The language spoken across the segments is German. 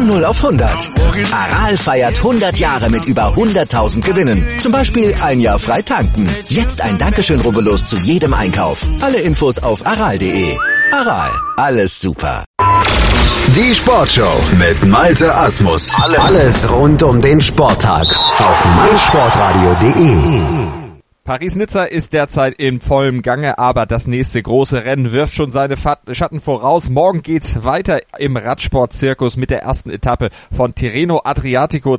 Von 0 auf 100. Aral feiert 100 Jahre mit über 100.000 Gewinnen. Zum Beispiel ein Jahr frei tanken. Jetzt ein Dankeschön, rubbellos zu jedem Einkauf. Alle Infos auf aral.de. Aral, alles super. Die Sportshow mit Malte Asmus. Alles rund um den Sporttag auf meinsportradio.de. Paris-Nizza ist derzeit in vollem Gange, aber das nächste große Rennen wirft schon seine Schatten voraus. Morgen geht's weiter im Radsportzirkus mit der ersten Etappe von Tirreno Adriatico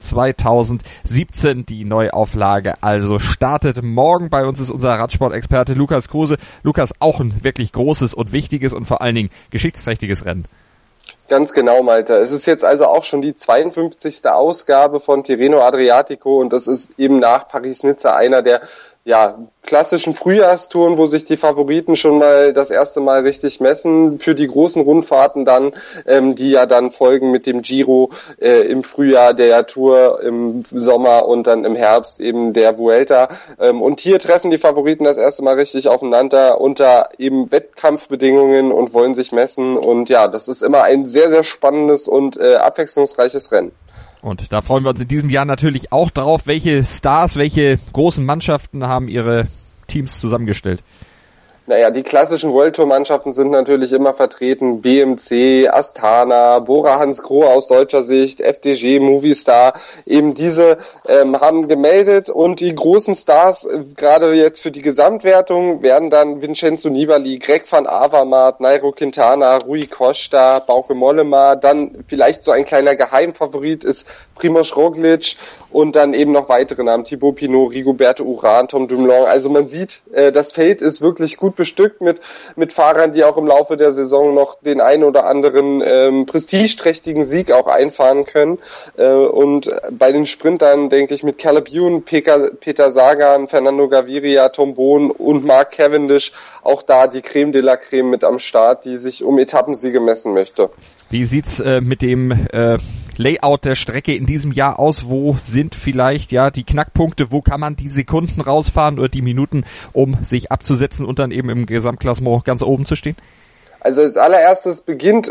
2017. Die Neuauflage also startet morgen. Bei uns ist unser Radsportexperte Lukas Kruse. Lukas, auch ein wirklich großes und wichtiges und vor allen Dingen geschichtsträchtiges Rennen. Ganz genau, Malte. Es ist jetzt also auch schon die 52. Ausgabe von Tirreno Adriatico und das ist eben nach Paris-Nizza einer der klassischen Frühjahrstouren, wo sich die Favoriten schon mal das erste Mal richtig messen. Für die großen Rundfahrten dann, die ja dann folgen mit dem Giro im Frühjahr, der Tour im Sommer und dann im Herbst eben der Vuelta. Und hier treffen die Favoriten das erste Mal richtig aufeinander unter eben Wettkampfbedingungen und wollen sich messen. Und ja, das ist immer ein sehr, sehr spannendes und abwechslungsreiches Rennen. Und da freuen wir uns in diesem Jahr natürlich auch drauf. Welche Stars, welche großen Mannschaften haben ihre Teams zusammengestellt? Naja, die klassischen World Tour Mannschaften sind natürlich immer vertreten. BMC, Astana, Bora Hansgrohe aus deutscher Sicht, FDJ, Movistar. Eben diese haben gemeldet und die großen Stars, gerade jetzt für die Gesamtwertung, werden dann Vincenzo Nibali, Greg van Avermaet, Nairo Quintana, Rui Costa, Bauke Mollema. Dann vielleicht so ein kleiner Geheimfavorit ist Primož Roglič und dann eben noch weitere Namen, Thibaut Pinot, Rigoberto Urán, Tom Dumoulin. Also man sieht, das Feld ist wirklich gut bestückt mit Fahrern, die auch im Laufe der Saison noch den einen oder anderen prestigeträchtigen Sieg auch einfahren können. Und bei den Sprintern denke ich mit Caleb Ewan, Peter Sagan, Fernando Gaviria, Tom Bohn und Mark Cavendish auch da die Creme de la Creme mit am Start, die sich um Etappensiege messen möchte. Wie sieht's mit dem Layout der Strecke in diesem Jahr aus? Wo sind vielleicht die Knackpunkte? Wo kann man die Sekunden rausfahren oder die Minuten, um sich abzusetzen und dann eben im Gesamtklassement ganz oben zu stehen? Also als allererstes beginnt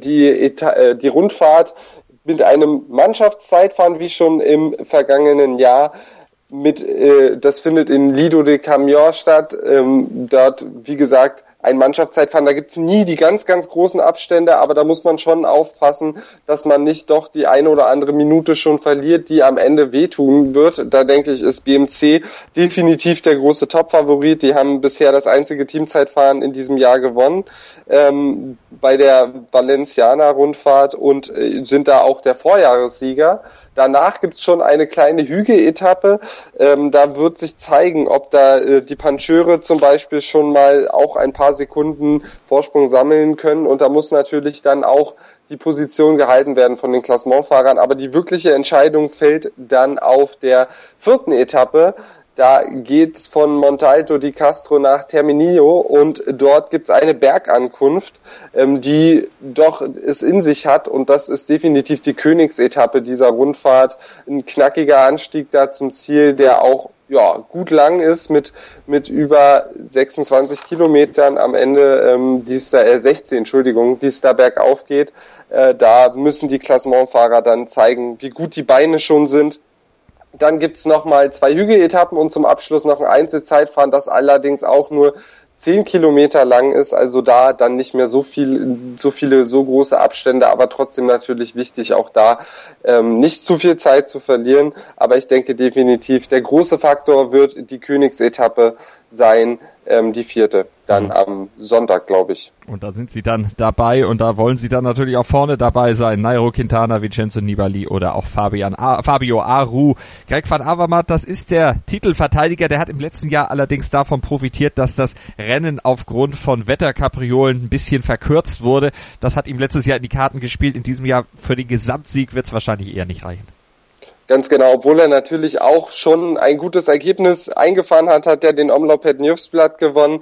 die Rundfahrt mit einem Mannschaftszeitfahren wie schon im vergangenen Jahr. Das findet in Lido de Camion statt. Dort, wie gesagt, ein Mannschaftszeitfahren, da gibt's nie die ganz, ganz großen Abstände, aber da muss man schon aufpassen, dass man nicht doch die eine oder andere Minute schon verliert, die am Ende wehtun wird. Da denke ich, ist BMC definitiv der große Top-Favorit. Die haben bisher das einzige Teamzeitfahren in diesem Jahr gewonnen bei der Valenciana-Rundfahrt und sind da auch der Vorjahressieger. Danach gibt's schon eine kleine Hügeletappe. Da wird sich zeigen, ob da die Pancheure zum Beispiel schon mal auch ein paar Sekunden Vorsprung sammeln können. Und da muss natürlich dann auch die Position gehalten werden von den Klassementfahrern. Aber die wirkliche Entscheidung fällt dann auf der 4. Etappe. Da geht's von Montalto di Castro nach Terminillo und dort gibt's eine Bergankunft, die doch es in sich hat und das ist definitiv die Königsetappe dieser Rundfahrt. Ein knackiger Anstieg da zum Ziel, der auch gut lang ist mit über 26 Kilometern am Ende, die es da bergauf geht. Da müssen die Klassementfahrer dann zeigen, wie gut die Beine schon sind. Dann gibt's nochmal 2 Hügeletappen und zum Abschluss noch ein Einzelzeitfahren, das allerdings auch nur 10 Kilometer lang ist, also da dann nicht mehr so viele so große Abstände, aber trotzdem natürlich wichtig, auch da nicht zu viel Zeit zu verlieren. Aber ich denke definitiv, der große Faktor wird die Königsetappe sein, die 4. Dann am Sonntag, glaube ich. Und da sind sie dann dabei und da wollen sie dann natürlich auch vorne dabei sein. Nairo Quintana, Vincenzo Nibali oder auch Fabio Aru. Greg van Avermaet, das ist der Titelverteidiger. Der hat im letzten Jahr allerdings davon profitiert, dass das Rennen aufgrund von Wetterkapriolen ein bisschen verkürzt wurde. Das hat ihm letztes Jahr in die Karten gespielt. In diesem Jahr für den Gesamtsieg wird es wahrscheinlich eher nicht reichen. Ganz genau, obwohl er natürlich auch schon ein gutes Ergebnis eingefahren hat, hat er den Omloop Nieuwsblad gewonnen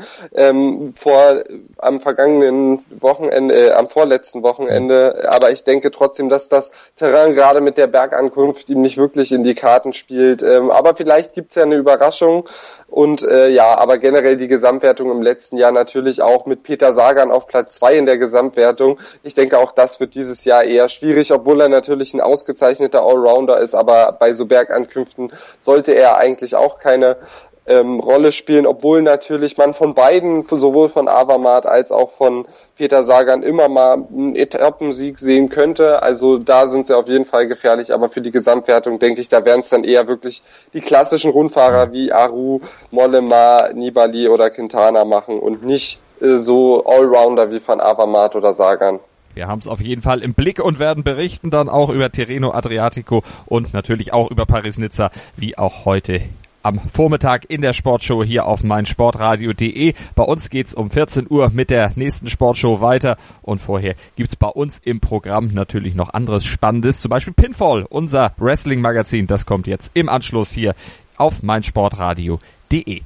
am vorletzten Wochenende. Aber ich denke trotzdem, dass das Terrain gerade mit der Bergankunft ihm nicht wirklich in die Karten spielt. Aber vielleicht gibt's ja eine Überraschung. Und aber generell die Gesamtwertung im letzten Jahr natürlich auch mit Peter Sagan auf Platz 2 in der Gesamtwertung. Ich denke, auch das wird dieses Jahr eher schwierig, obwohl er natürlich ein ausgezeichneter Allrounder ist, aber bei so Bergankünften sollte er eigentlich auch keine Rolle spielen, obwohl natürlich man von beiden, sowohl von Avermaet als auch von Peter Sagan, immer mal einen Etappensieg sehen könnte. Also da sind sie auf jeden Fall gefährlich, aber für die Gesamtwertung denke ich, da wären es dann eher wirklich die klassischen Rundfahrer wie Aru, Mollema, Nibali oder Quintana machen und nicht so Allrounder wie von Avermaet oder Sagan. Wir haben es auf jeden Fall im Blick und werden berichten dann auch über Tirreno Adriatico und natürlich auch über Paris-Nizza, wie auch heute am Vormittag in der Sportshow hier auf meinsportradio.de. Bei uns geht's um 14 Uhr mit der nächsten Sportshow weiter und vorher gibt's bei uns im Programm natürlich noch anderes Spannendes, zum Beispiel Pinfall, unser Wrestling-Magazin. Das kommt jetzt im Anschluss hier auf meinsportradio.de.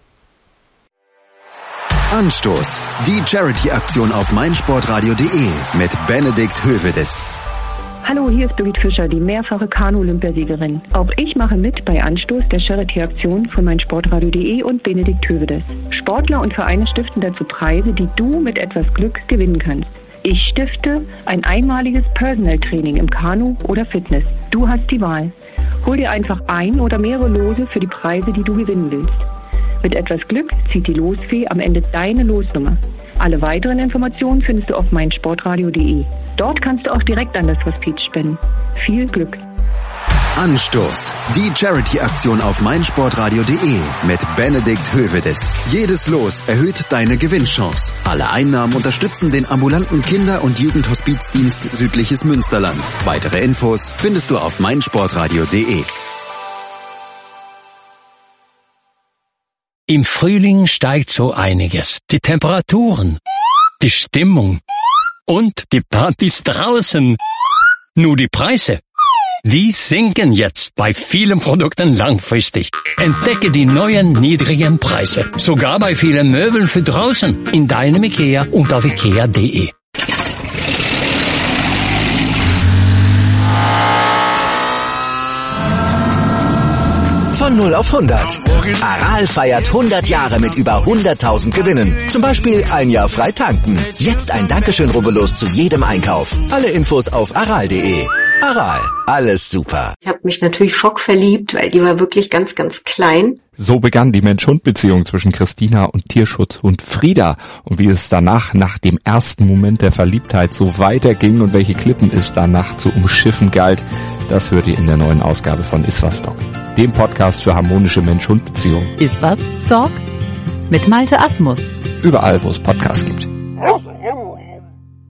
Anstoß. Die Charity-Aktion auf meinsportradio.de mit Benedikt Hövedes. Hallo, hier ist Birgit Fischer, die mehrfache Kanu-Olympiasiegerin. Auch ich mache mit bei Anstoß der Charity-Aktion von meinsportradio.de und Benedikt Hövedes. Sportler und Vereine stiften dazu Preise, die du mit etwas Glück gewinnen kannst. Ich stifte ein einmaliges Personal-Training im Kanu oder Fitness. Du hast die Wahl. Hol dir einfach ein oder mehrere Lose für die Preise, die du gewinnen willst. Mit etwas Glück zieht die Losfee am Ende deine Losnummer. Alle weiteren Informationen findest du auf meinsportradio.de. Dort kannst du auch direkt an das Hospiz spenden. Viel Glück! Anstoß. Die Charity-Aktion auf meinsportradio.de mit Benedikt Hövedes. Jedes Los erhöht deine Gewinnchance. Alle Einnahmen unterstützen den ambulanten Kinder- und Jugendhospizdienst Südliches Münsterland. Weitere Infos findest du auf meinsportradio.de. Im Frühling steigt so einiges. Die Temperaturen, die Stimmung und die Partys draußen. Nur die Preise, die sinken jetzt bei vielen Produkten langfristig. Entdecke die neuen niedrigen Preise. Sogar bei vielen Möbeln für draußen. In deinem IKEA und auf ikea.de. Von 0 auf 100. Aral feiert 100 Jahre mit über 100.000 Gewinnen. Zum Beispiel ein Jahr frei tanken. Jetzt ein Dankeschön, rubbellos zu jedem Einkauf. Alle Infos auf aral.de. Aral, alles super. Ich habe mich natürlich schockverliebt, weil die war wirklich ganz, ganz klein. So begann die Mensch-Hund-Beziehung zwischen Christina und Tierschutzhund Frieda. Und wie es danach, nach dem ersten Moment der Verliebtheit, so weiterging und welche Klippen es danach zu umschiffen galt, das hört ihr in der neuen Ausgabe von Iswas Dog, dem Podcast für harmonische Mensch-Hund-Beziehungen. Iswas Dog mit Malte Asmus. Überall, wo es Podcasts gibt.